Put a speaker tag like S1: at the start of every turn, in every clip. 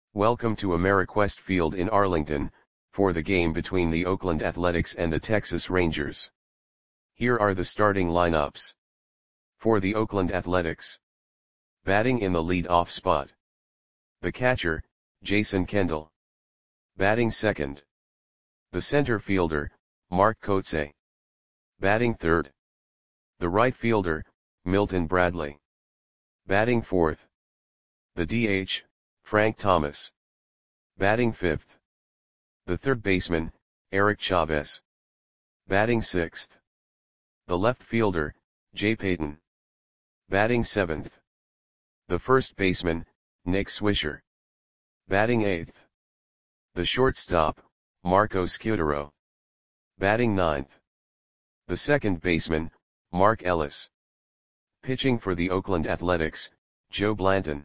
S1: Welcome to Ameriquest Field in Arlington, for the game between the Oakland Athletics and the Texas Rangers. Here are the starting lineups. For the Oakland Athletics. Batting in the lead-off spot. The catcher, Jason Kendall. Batting second. The center fielder, Mark Kotsay. Batting third. The right fielder, Milton Bradley. Batting fourth. The DH, Frank Thomas. Batting fifth. The third baseman, Eric Chavez. Batting sixth. The left fielder, Jay Payton. Batting seventh. The first baseman, Nick Swisher. Batting eighth. The shortstop, Marco Scutaro. Batting ninth. The second baseman, Mark Ellis. Pitching for the Oakland Athletics, Joe Blanton.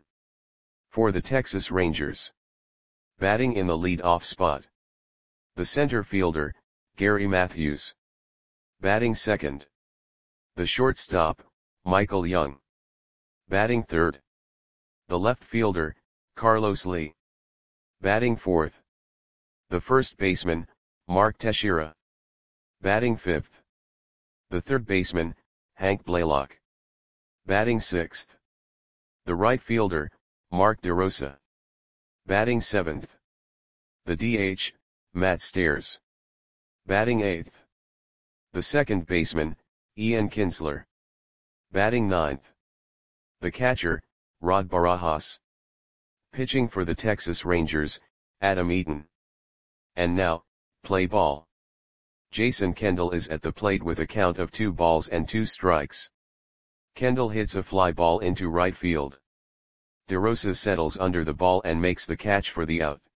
S1: For the Texas Rangers. Batting in the lead-off spot. The center fielder, Gary Matthews. Batting second. The shortstop, Michael Young. Batting third. The left fielder, Carlos Lee. Batting fourth. The first baseman, Mark Teixeira. Batting fifth. The third baseman, Hank Blaylock. Batting sixth. The right fielder, Mark DeRosa. Batting seventh. The DH, Matt Stairs. Batting eighth. The second baseman, Ian Kinsler. Batting ninth. The catcher, Rod Barajas. Pitching for the Texas Rangers, Adam Eaton. And now, play ball. Jason Kendall is at the plate with a count of 2 balls and 2 strikes. Kendall hits a fly ball into right field. DeRosa settles under the ball and makes the catch for the out.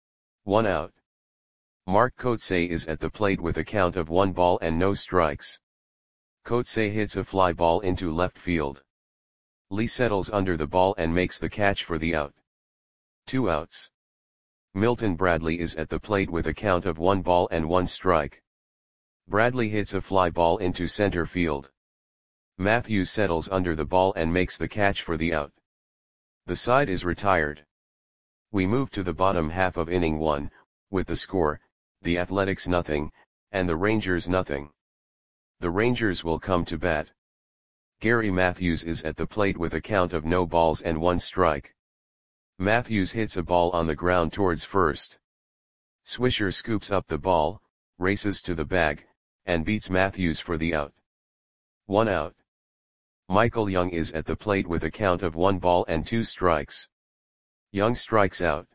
S1: 1 out. Mark Kotsay is at the plate with a count of 1 ball and no strikes. Kotsay hits a fly ball into left field. Lee settles under the ball and makes the catch for the out. 2 outs. Milton Bradley is at the plate with a count of 1 ball and 1 strike. Bradley hits a fly ball into center field. Matthews settles under the ball and makes the catch for the out. The side is retired. We move to the bottom half of inning 1, with the score, the Athletics nothing, and the Rangers nothing. The Rangers will come to bat. Gary Matthews is at the plate with a count of no balls and 1 strike. Matthews hits a ball on the ground towards first. Swisher scoops up the ball, races to the bag, and beats Matthews for the out. 1 out. Michael Young is at the plate with a count of 1 ball and 2 strikes. Young strikes out.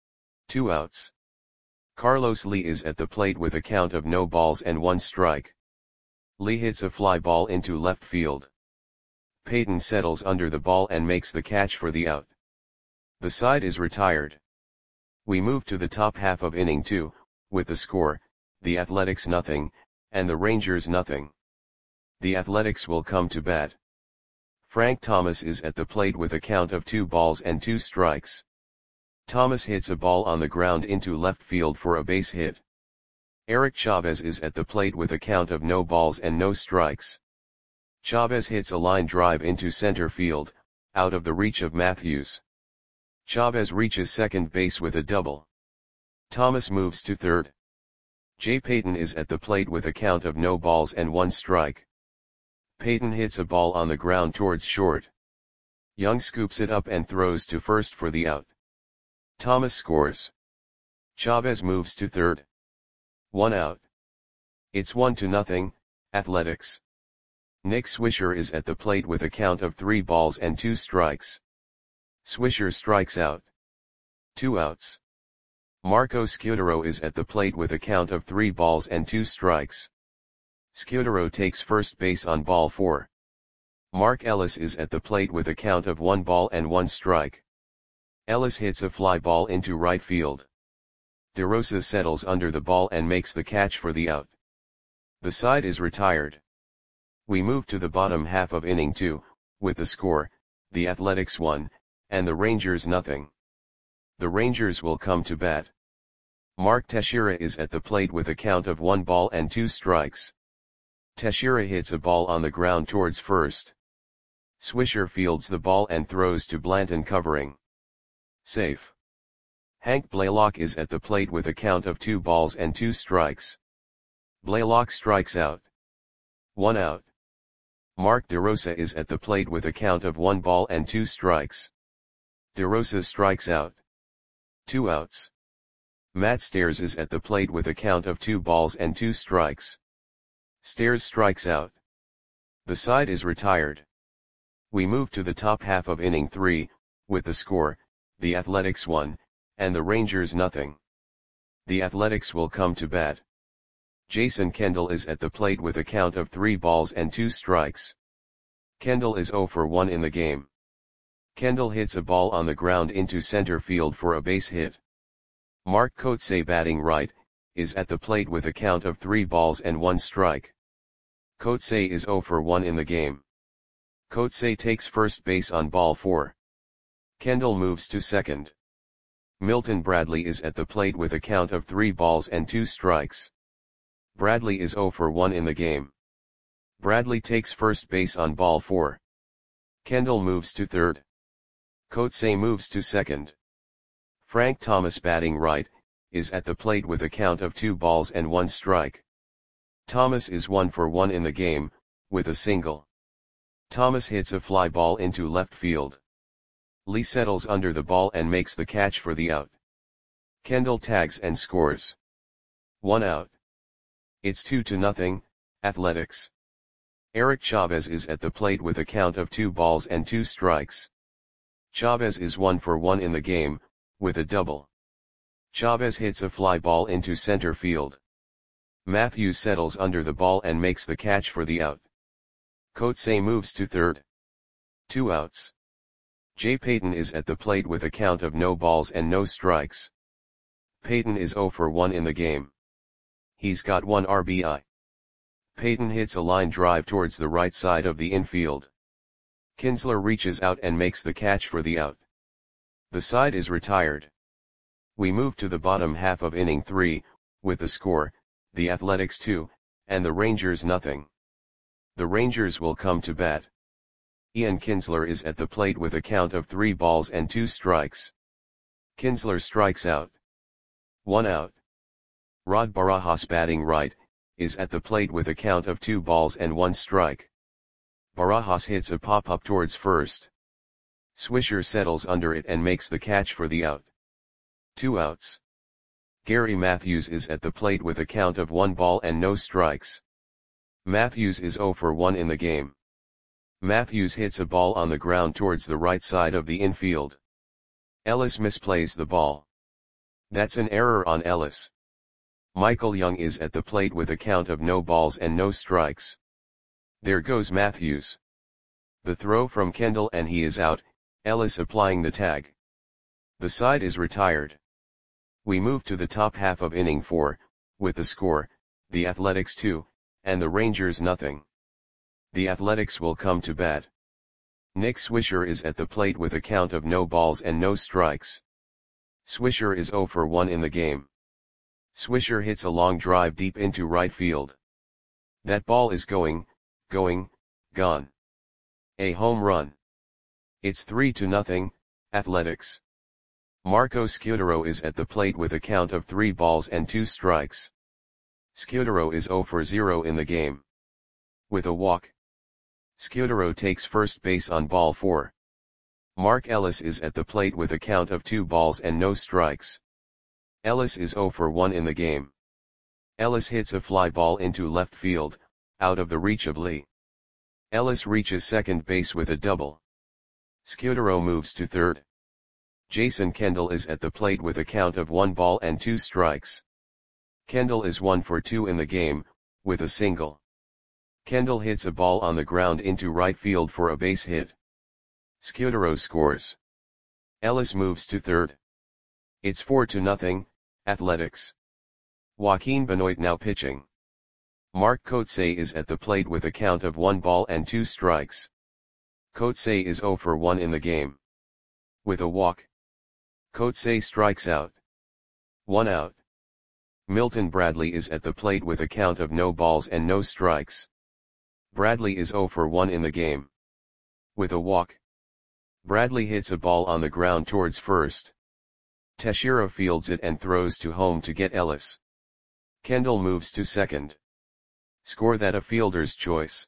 S1: 2 outs. Carlos Lee is at the plate with a count of no balls and 1 strike. Lee hits a fly ball into left field. Payton settles under the ball and makes the catch for the out. The side is retired. We move to the top half of inning 2, with the score, the Athletics nothing, and the Rangers nothing. The Athletics will come to bat. Frank Thomas is at the plate with a count of 2 balls and 2 strikes. Thomas hits a ball on the ground into left field for a base hit. Eric Chavez is at the plate with a count of no balls and no strikes. Chavez hits a line drive into center field, out of the reach of Matthews. Chavez reaches second base with a double. Thomas moves to third. Jay Payton is at the plate with a count of no balls and 1 strike. Payton hits a ball on the ground towards short. Young scoops it up and throws to first for the out. Thomas scores. Chavez moves to third. 1 out. It's 1-0, Athletics. Nick Swisher is at the plate with a count of 3 balls and 2 strikes. Swisher strikes out. 2 outs. Marco Scutaro is at the plate with a count of 3 balls and 2 strikes. Scutaro takes first base on ball 4. Mark Ellis is at the plate with a count of 1 ball and 1 strike. Ellis hits a fly ball into right field. DeRosa settles under the ball and makes the catch for the out. The side is retired. We move to the bottom half of inning 2, with the score, the Athletics 1, and the Rangers nothing. The Rangers will come to bat. Mark Teixeira is at the plate with a count of 1 ball and 2 strikes. Teixeira hits a ball on the ground towards first. Swisher fields the ball and throws to Blanton covering. Safe. Hank Blaylock is at the plate with a count of 2 balls and 2 strikes. Blaylock strikes out. 1 out. Mark DeRosa is at the plate with a count of 1 ball and 2 strikes. DeRosa strikes out. 2 outs. Matt Stairs is at the plate with a count of 2 balls and 2 strikes. Stairs strikes out. The side is retired. We move to the top half of inning 3, with the score, the Athletics 1, and the Rangers nothing. The Athletics will come to bat. Jason Kendall is at the plate with a count of 3 balls and 2 strikes. Kendall is 0 for 1 in the game. Kendall hits a ball on the ground into center field for a base hit. Mark Kotsay, batting right, is at the plate with a count of 3 balls and 1 strike. Kotsay is 0 for 1 in the game. Kotsay takes first base on ball 4. Kendall moves to second. Milton Bradley is at the plate with a count of 3 balls and 2 strikes. Bradley is 0 for 1 in the game. Bradley takes first base on ball 4. Kendall moves to third. Kotsay moves to second. Frank Thomas, batting right, is at the plate with a count of 2 balls and 1 strike. Thomas is 1 for 1 in the game, with a single. Thomas hits a fly ball into left field. Lee settles under the ball and makes the catch for the out. Kendall tags and scores. 1 out. It's 2-0, Athletics. Eric Chavez is at the plate with a count of 2 balls and 2 strikes. Chavez is 1 for 1 in the game, with a double. Chavez hits a fly ball into center field. Matthews settles under the ball and makes the catch for the out. Kotsay moves to third. 2 outs. Jay Payton is at the plate with a count of no balls and no strikes. Payton is 0 for 1 in the game. He's got 1 RBI. Payton hits a line drive towards the right side of the infield. Kinsler reaches out and makes the catch for the out. The side is retired. We move to the bottom half of inning 3, with the score, the Athletics 2, and the Rangers nothing. The Rangers will come to bat. Ian Kinsler is at the plate with a count of 3 balls and 2 strikes. Kinsler strikes out. 1 out. Rod Barajas, batting right, is at the plate with a count of 2 balls and 1 strike. Barajas hits a pop-up towards first. Swisher settles under it and makes the catch for the out. 2 outs. Gary Matthews is at the plate with a count of 1 ball and no strikes. Matthews is 0 for 1 in the game. Matthews hits a ball on the ground towards the right side of the infield. Ellis misplays the ball. That's an error on Ellis. Michael Young is at the plate with a count of no balls and no strikes. There goes Matthews. The throw from Kendall and he is out, Ellis applying the tag. The side is retired. We move to the top half of inning 4, with the score, the Athletics 2, and the Rangers nothing. The Athletics will come to bat. Nick Swisher is at the plate with a count of no balls and no strikes. Swisher is 0 for 1 in the game. Swisher hits a long drive deep into right field. That ball is gone. A home run. It's 3-0, Athletics. Marco Scudero is at the plate with a count of 3 balls and 2 strikes. Scudero is 0 for 0 in the game. With a walk. Scudero takes first base on ball 4. Mark Ellis is at the plate with a count of 2 balls and no strikes. Ellis is 0 for 1 in the game. Ellis hits a fly ball into left field, out of the reach of Lee. Ellis reaches second base with a double. Scudero moves to third. Jason Kendall is at the plate with a count of 1 ball and 2 strikes. Kendall is 1 for 2 in the game, with a single. Kendall hits a ball on the ground into right field for a base hit. Scudero scores. Ellis moves to third. It's 4-0, Athletics. Joaquin Benoit now pitching. Mark Kotsay is at the plate with a count of 1 ball and 2 strikes. Kotsay is 0 for 1 in the game. With a walk. Kotsay strikes out. 1 out. Milton Bradley is at the plate with a count of no balls and no strikes. Bradley is 0 for 1 in the game. With a walk. Bradley hits a ball on the ground towards first. Teixeira fields it and throws to home to get Ellis. Kendall moves to second. Score that a fielder's choice.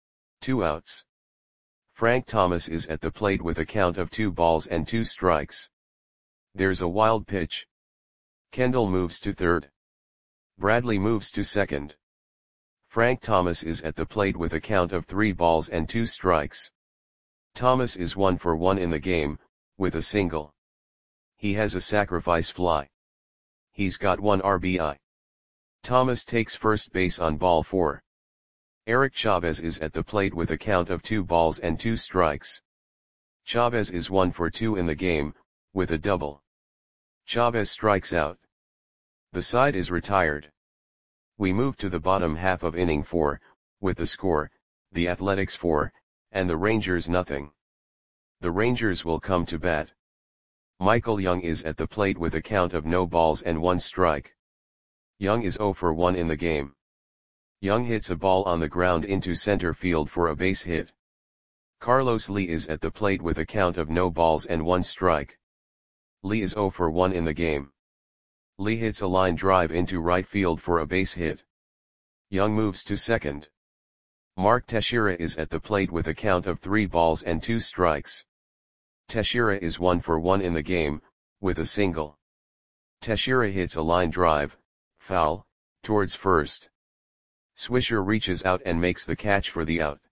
S1: 2 outs. Frank Thomas is at the plate with a count of 2 balls and 2 strikes. There's a wild pitch. Kendall moves to third. Bradley moves to second. Frank Thomas is at the plate with a count of 3 balls and 2 strikes. Thomas is 1 for 1 in the game, with a single. He has a sacrifice fly. He's got 1 RBI. Thomas takes first base on ball 4. Eric Chavez is at the plate with a count of 2 balls and 2 strikes. Chavez is 1 for 2 in the game, with a double. Chavez strikes out. The side is retired. We move to the bottom half of inning 4, with the score, the Athletics 4, and the Rangers nothing. The Rangers will come to bat. Michael Young is at the plate with a count of no balls and 1 strike. Young is 0 for 1 in the game. Young hits a ball on the ground into center field for a base hit. Carlos Lee is at the plate with a count of no balls and 1 strike. Lee is 0 for 1 in the game. Lee hits a line drive into right field for a base hit. Young moves to second. Mark Teixeira is at the plate with a count of 3 balls and 2 strikes. Teixeira is 1 for 1 in the game, with a single. Teixeira hits a line drive, foul, towards first. Swisher reaches out and makes the catch for the out.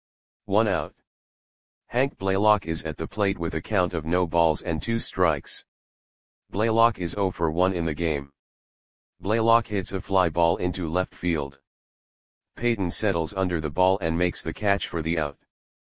S1: 1 out. Hank Blaylock is at the plate with a count of no balls and 2 strikes. Blaylock is 0 for 1 in the game. Blaylock hits a fly ball into left field. Peyton settles under the ball and makes the catch for the out.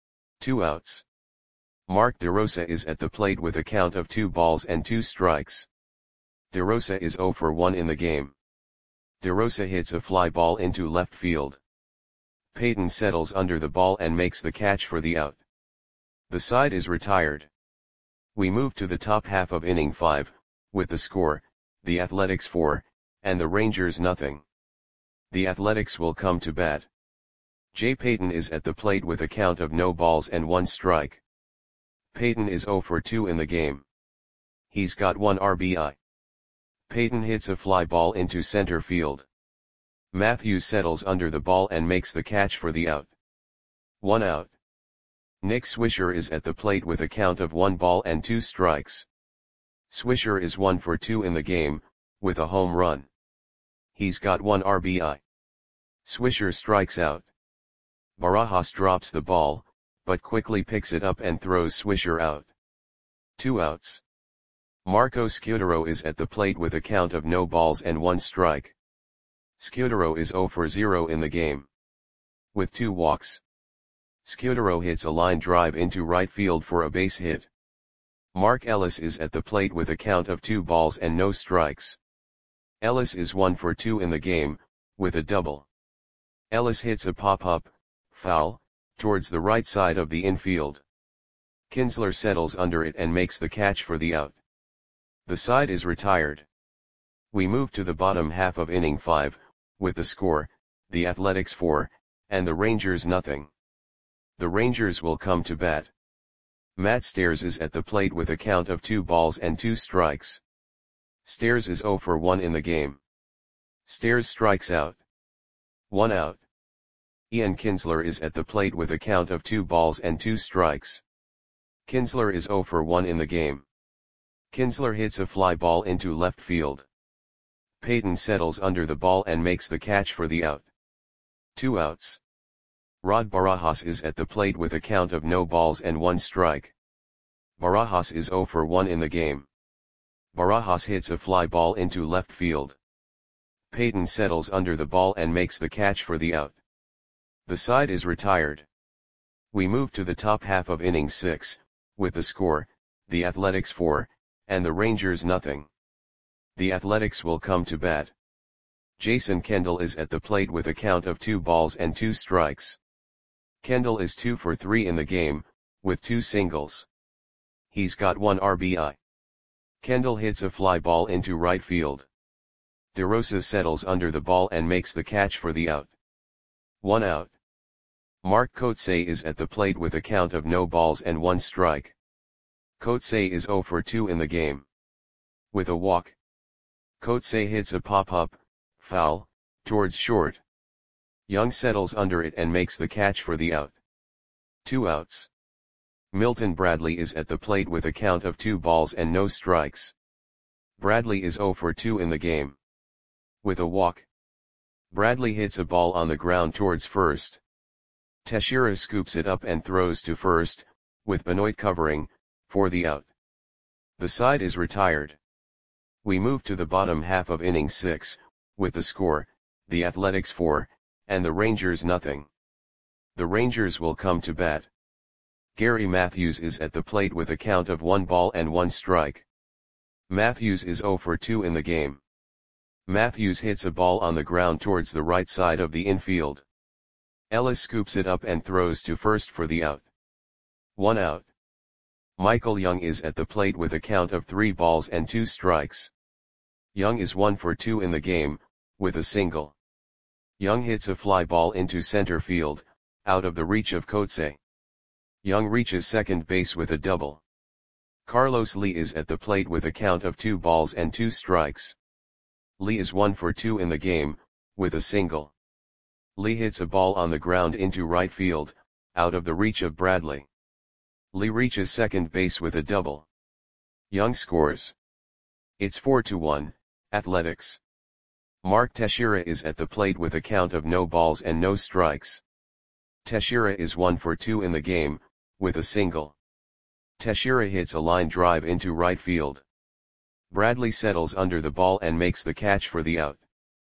S1: 2 outs. Mark DeRosa is at the plate with a count of 2 balls and 2 strikes. DeRosa is 0 for 1 in the game. DeRosa hits a fly ball into left field. Peyton settles under the ball and makes the catch for the out. The side is retired. We move to the top half of inning 5, with the score, the Athletics 4, and the Rangers nothing. The Athletics will come to bat. Jay Peyton is at the plate with a count of no balls and 1 strike. Peyton is 0 for 2 in the game. He's got 1 RBI. Peyton hits a fly ball into center field. Matthews settles under the ball and makes the catch for the out. 1 out. Nick Swisher is at the plate with a count of 1 ball and 2 strikes. Swisher is 1 for 2 in the game, with a home run. He's got 1 RBI. Swisher strikes out. Barajas drops the ball, but quickly picks it up and throws Swisher out. 2 outs. Marco Scudero is at the plate with a count of no balls and 1 strike. Scudero is 0 for 0 in the game. With 2 walks. Scudero hits a line drive into right field for a base hit. Mark Ellis is at the plate with a count of 2 balls and no strikes. Ellis is 1 for 2 in the game, with a double. Ellis hits a pop-up, foul, towards the right side of the infield. Kinsler settles under it and makes the catch for the out. The side is retired. We move to the bottom half of inning 5, with the score, the Athletics 4, and the Rangers nothing. The Rangers will come to bat. Matt Stairs is at the plate with a count of 2 balls and 2 strikes. Stairs is 0 for 1 in the game. Stairs strikes out. 1 out. Ian Kinsler is at the plate with a count of 2 balls and 2 strikes. Kinsler is 0 for 1 in the game. Kinsler hits a fly ball into left field. Peyton settles under the ball and makes the catch for the out. 2 outs. Rod Barajas is at the plate with a count of no balls and 1 strike. Barajas is 0 for 1 in the game. Barajas hits a fly ball into left field. Peyton settles under the ball and makes the catch for the out. The side is retired. We move to the top half of inning 6, with the score, the Athletics 4, and the Rangers nothing. The Athletics will come to bat. Jason Kendall is at the plate with a count of 2 balls and 2 strikes. Kendall is 2 for 3 in the game, with 2 singles. He's got 1 RBI. Kendall hits a fly ball into right field. DeRosa settles under the ball and makes the catch for the out. 1 out. Mark Kotsay is at the plate with a count of no balls and 1 strike. Kotsay is 0 for 2 in the game. With a walk. Kotse hits a pop-up, foul, towards short. Young settles under it and makes the catch for the out. 2 outs. Milton Bradley is at the plate with a count of 2 balls and no strikes. Bradley is 0 for 2 in the game. With a walk. Bradley hits a ball on the ground towards first. Teixeira scoops it up and throws to first, with Benoit covering, for the out. The side is retired. We move to the bottom half of inning 6, with the score, the Athletics 4, and the Rangers nothing. The Rangers will come to bat. Gary Matthews is at the plate with a count of 1 ball and 1 strike. Matthews is 0 for 2 in the game. Matthews hits a ball on the ground towards the right side of the infield. Ellis scoops it up and throws to first for the out. 1 out. Michael Young is at the plate with a count of 3 balls and 2 strikes. Young is 1 for 2 in the game, with a single. Young hits a fly ball into center field, out of the reach of Kotse. Young reaches second base with a double. Carlos Lee is at the plate with a count of 2 balls and 2 strikes. Lee is 1 for 2 in the game, with a single. Lee hits a ball on the ground into right field, out of the reach of Bradley. Lee reaches second base with a double. Young scores. It's 4-1, Athletics. Mark Teixeira is at the plate with a count of no balls and no strikes. Teixeira is 1 for 2 in the game, with a single. Teixeira hits a line drive into right field. Bradley settles under the ball and makes the catch for the out.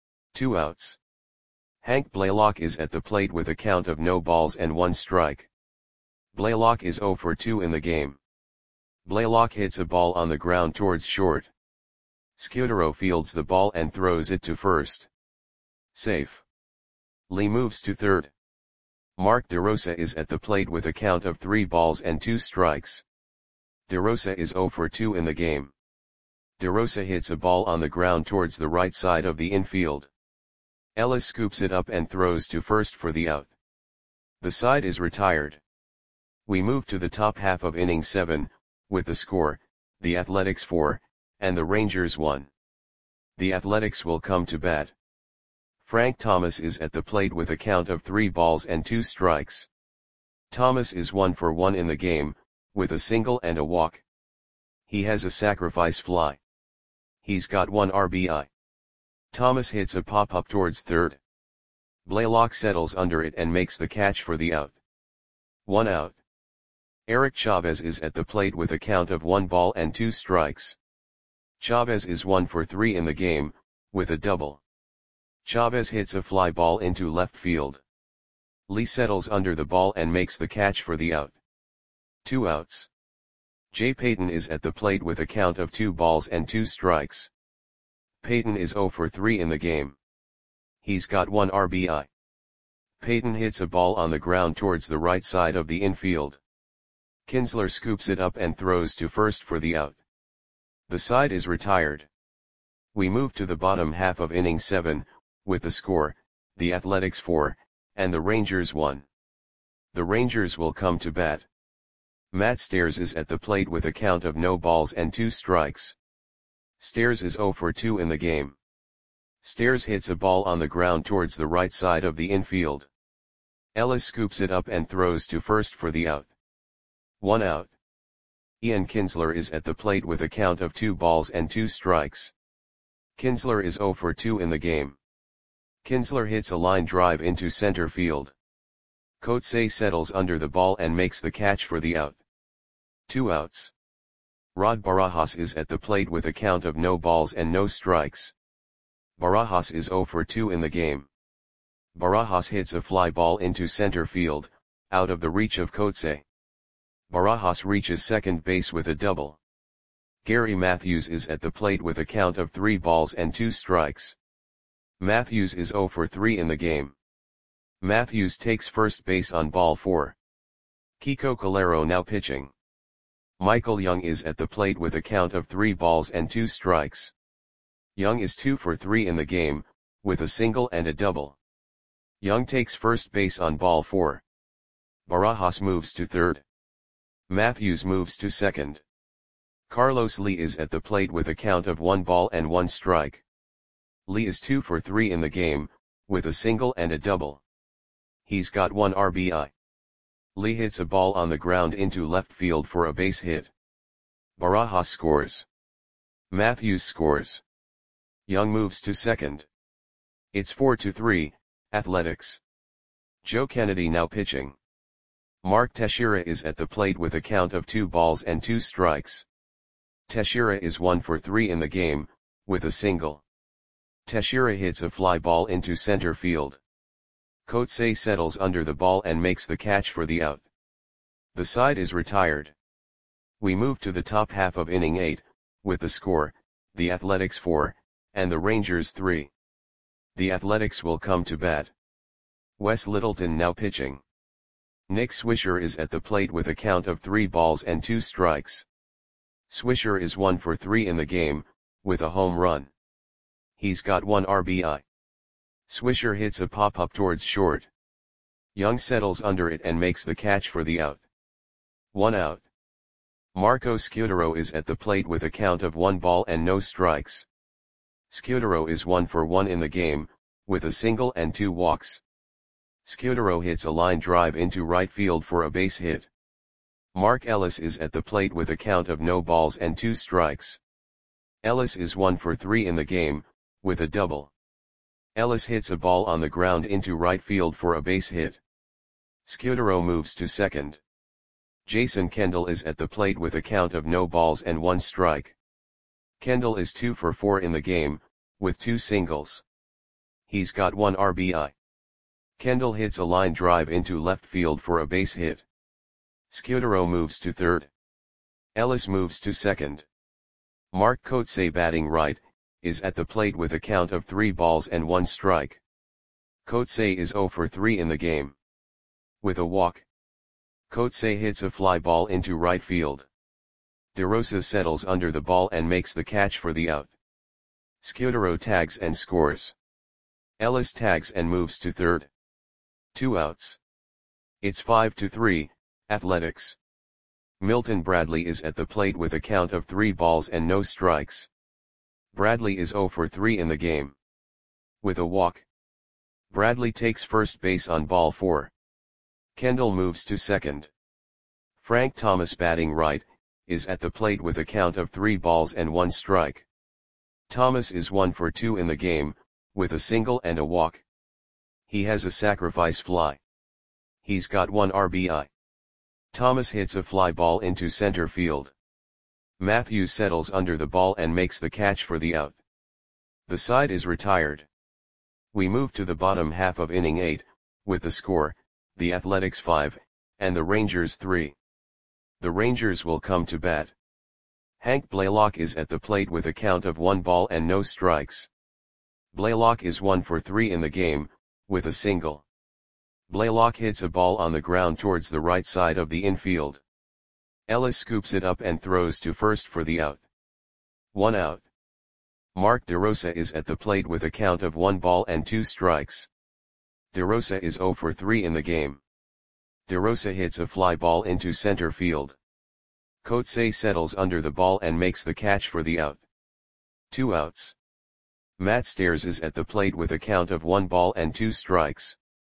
S1: 2 outs. Hank Blaylock is at the plate with a count of no balls and 1 strike. Blaylock is 0 for 2 in the game. Blaylock hits a ball on the ground towards short. Scudero fields the ball and throws it to first. Safe. Lee moves to third. Mark DeRosa is at the plate with a count of 3 balls and 2 strikes. DeRosa is 0 for 2 in the game. DeRosa hits a ball on the ground towards the right side of the infield. Ellis scoops it up and throws to first for the out. The side is retired. We move to the top half of inning 7, with the score, the Athletics 4, and the Rangers 1. The Athletics will come to bat. Frank Thomas is at the plate with a count of 3 balls and 2 strikes. Thomas is 1 for 1 in the game, with a single and a walk. He has a sacrifice fly. He's got 1 RBI. Thomas hits a pop-up towards third. Blaylock settles under it and makes the catch for the out. 1 out. Eric Chavez is at the plate with a count of 1 ball and 2 strikes. Chavez is 1 for 3 in the game, with a double. Chavez hits a fly ball into left field. Lee settles under the ball and makes the catch for the out. 2 outs. Jay Payton is at the plate with a count of 2 balls and 2 strikes. Payton is 0 for 3 in the game. He's got 1 RBI. Payton hits a ball on the ground towards the right side of the infield. Kinsler scoops it up and throws to first for the out. The side is retired. We move to the bottom half of inning 7, with the score, the Athletics 4, and the Rangers 1. The Rangers will come to bat. Matt Stairs is at the plate with a count of no balls and 2 strikes. Stairs is 0 for 2 in the game. Stairs hits a ball on the ground towards the right side of the infield. Ellis scoops it up and throws to first for the out. 1 out. Ian Kinsler is at the plate with a count of 2 balls and 2 strikes. Kinsler is 0 for 2 in the game. Kinsler hits a line drive into center field. Kotse settles under the ball and makes the catch for the out. 2 outs. Rod Barajas is at the plate with a count of no balls and no strikes. Barajas is 0 for 2 in the game. Barajas hits a fly ball into center field, out of the reach of Kotse. Barajas reaches second base with a double. Gary Matthews is at the plate with a count of 3 balls and 2 strikes. Matthews is 0 for 3 in the game. Matthews takes first base on ball 4. Kiko Calero now pitching. Michael Young is at the plate with a count of 3 balls and 2 strikes. Young is 2 for 3 in the game, with a single and a double. Young takes first base on ball 4. Barajas moves to third. Matthews moves to second. Carlos Lee is at the plate with a count of 1 ball and 1 strike. Lee is 2 for 3 in the game, with a single and a double. He's got 1 RBI. Lee hits a ball on the ground into left field for a base hit. Barajas scores. Matthews scores. Young moves to second. It's 4-3, Athletics. Joe Kennedy now pitching. Mark Teixeira is at the plate with a count of 2 balls and 2 strikes. Teixeira is 1 for 3 in the game, with a single. Teixeira hits a fly ball into center field. Coetzee settles under the ball and makes the catch for the out. The side is retired. We move to the top half of inning 8, with the score, the Athletics 4, and the Rangers 3. The Athletics will come to bat. Wes Littleton now pitching. Nick Swisher is at the plate with a count of 3 balls and 2 strikes. Swisher is 1 for 3 in the game, with a home run. He's got 1 RBI. Swisher hits a pop-up towards short. Young settles under it and makes the catch for the out. 1 out. Marco Scudero is at the plate with a count of 1 ball and no strikes. Scudero is 1 for 1 in the game, with a single and 2 walks. Scudero hits a line drive into right field for a base hit. Mark Ellis is at the plate with a count of no balls and 2 strikes. Ellis is 1 for 3 in the game, with a double. Ellis hits a ball on the ground into right field for a base hit. Scudero moves to second. Jason Kendall is at the plate with a count of no balls and 1 strike. Kendall is 2 for 4 in the game, with 2 singles. He's got 1 RBI. Kendall hits a line drive into left field for a base hit. Scudero moves to third. Ellis moves to second. Mark Coetzee, batting right, is at the plate with a count of 3 balls and 1 strike. Coetzee is 0 for 3 in the game. With a walk. Coetzee hits a fly ball into right field. DeRosa settles under the ball and makes the catch for the out. Scudero tags and scores. Ellis tags and moves to third. 2 outs. It's 5-3, Athletics. Milton Bradley is at the plate with a count of 3 balls and no strikes. Bradley is 0 for 3 in the game. With a walk. Bradley takes first base on ball 4. Kendall moves to second. Frank Thomas, batting right, is at the plate with a count of 3 balls and 1 strike. Thomas is 1 for 2 in the game, with a single and a walk. He has a sacrifice fly. He's got 1 RBI. Thomas hits a fly ball into center field. Matthews settles under the ball and makes the catch for the out. The side is retired. We move to the bottom half of inning 8, with the score, the Athletics 5, and the Rangers 3. The Rangers will come to bat. Hank Blaylock is at the plate with a count of 1 ball and no strikes. Blaylock is 1 for 3 in the game, with a single. Blaylock hits a ball on the ground towards the right side of the infield. Ellis scoops it up and throws to first for the out. 1 out. Mark DeRosa is at the plate with a count of 1 ball and 2 strikes. DeRosa is 0 for 3 in the game. DeRosa hits a fly ball into center field. Coetzee settles under the ball and makes the catch for the out. 2 outs. Matt Stairs is at the plate with a count of 1 ball and 2 strikes.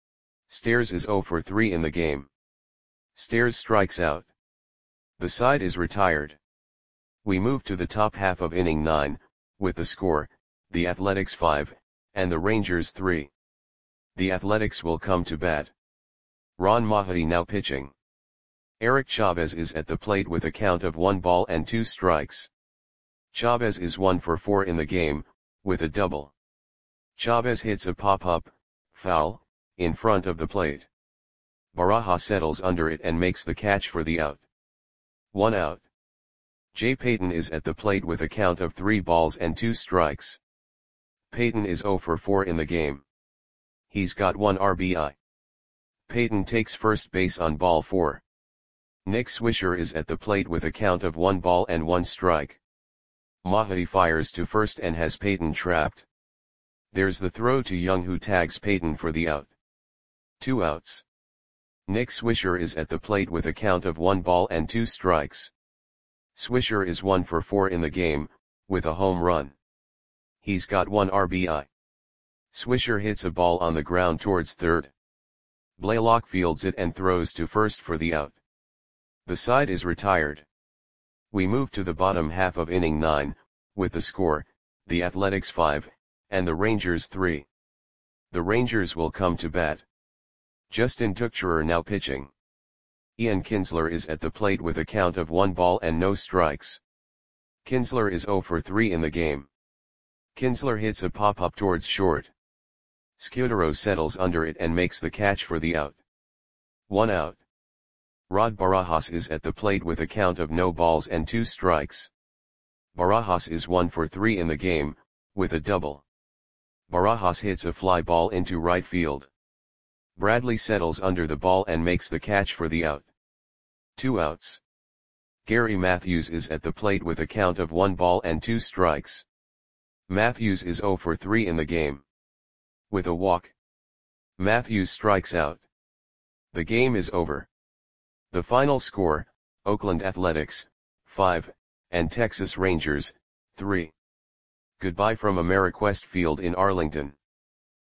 S1: Stairs is 0 for 3 in the game. Stairs strikes out. The side is retired. We move to the top half of inning 9, with the score, the Athletics 5, and the Rangers 3. The Athletics will come to bat. Ron Mahadi now pitching. Eric Chavez is at the plate with a count of 1 ball and 2 strikes. Chavez is 1 for 4 in the game, with a double. Chavez hits a pop-up, foul, in front of the plate. Barajas settles under it and makes the catch for the out. 1 out. Jay Payton is at the plate with a count of 3 balls and 2 strikes. Payton is 0 for 4 in the game. He's got 1 RBI. Payton takes first base on ball 4. Nick Swisher is at the plate with a count of 1 ball and 1 strike. Mahadi fires to first and has Payton trapped. There's the throw to Young, who tags Payton for the out. 2 outs. Nick Swisher is at the plate with a count of 1 ball and 2 strikes. Swisher is 1 for 4 in the game, with a home run. He's got 1 RBI. Swisher hits a ball on the ground towards third. Blaylock fields it and throws to first for the out. The side is retired. We move to the bottom half of inning 9, with the score, the Athletics 5, and the Rangers 3. The Rangers will come to bat. Justin Tuchscherer now pitching. Ian Kinsler is at the plate with a count of 1 ball and no strikes. Kinsler is 0 for 3 in the game. Kinsler hits a pop-up towards short. Scudero settles under it and makes the catch for the out. 1 out. Rod Barajas is at the plate with a count of no balls and 2 strikes. Barajas is 1 for 3 in the game, with a double. Barajas hits a fly ball into right field. Bradley settles under the ball and makes the catch for the out. 2 outs. Gary Matthews is at the plate with a count of 1 ball and 2 strikes. Matthews is 0 for 3 in the game. With a walk, Matthews strikes out. The game is over. The final score, Oakland Athletics, 5, and Texas Rangers, 3. Goodbye from Ameriquest Field in Arlington.